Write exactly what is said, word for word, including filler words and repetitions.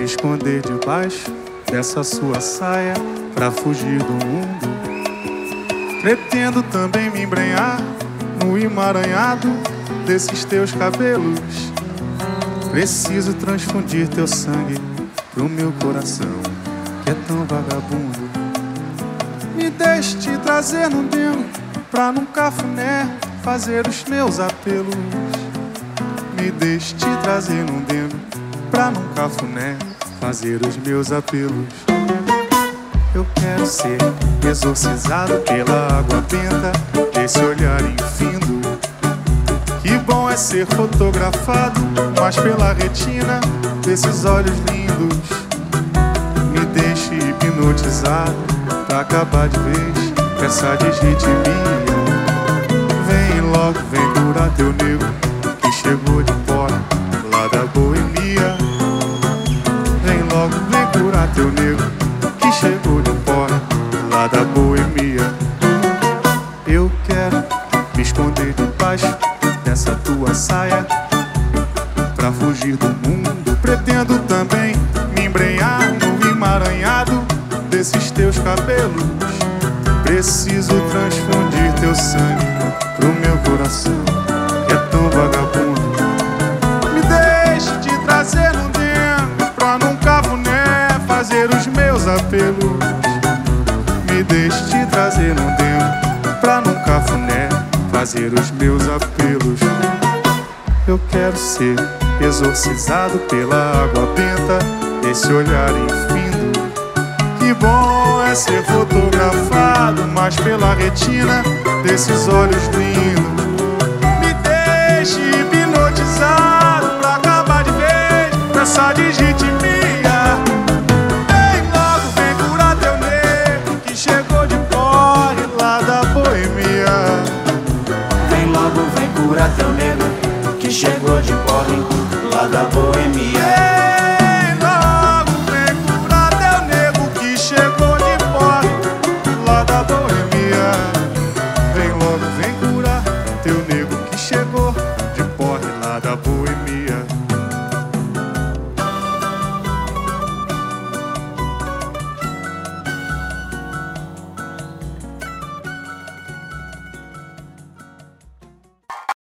me esconder debaixo dessa sua saia pra fugir do mundo. Pretendo também me embrenhar no emaranhado desses teus cabelos. Preciso transfundir teu sangue pro meu coração, que é tão vagabundo. Me deixe te trazer num demo pra num cafuné fazer os meus apelos. Me deixe te trazer num demo pra num cafuné fazer os meus apelos. Eu quero ser exorcizado pela água benta desse olhar infindo. Que bom é ser fotografado, mas pela retina desses olhos lindos. Me deixe hipnotizado pra acabar de vez com essa desritmia. Vem logo, vem curar teu nego que chegou de fora lá da boemia. Vem logo, vem curar teu nego que chegou de fora lá da boemia. Eu quero me esconder debaixo dessa tua saia pra fugir do mundo. Pretendo também me embrenhar no emaranhado desses teus cabelos. Preciso transfundir teu sangue pro meu coração, que é tão vagabundo. Me deixe te trazer num demo pra num cafuné fazer os meus apelos. Me deixe te trazer num demo pra num cafuné fazer os meus apelos. Eu quero ser exorcizado pela água benta desse olhar infindo. Que bom é ser fotografado, mas pela retina desses olhos lindos. Me deixe hipnotizado pra acabar de vez com essa desritmia. Vem logo, vem curar teu nego que chegou de porre lá da boemia. Vem logo, vem curar teu nego que chegou de porre lá da boemia. Vem logo, vem curar teu nego que chegou de porre lá da boemia. Vem logo, vem curar teu nego que chegou de porre lá da boemia.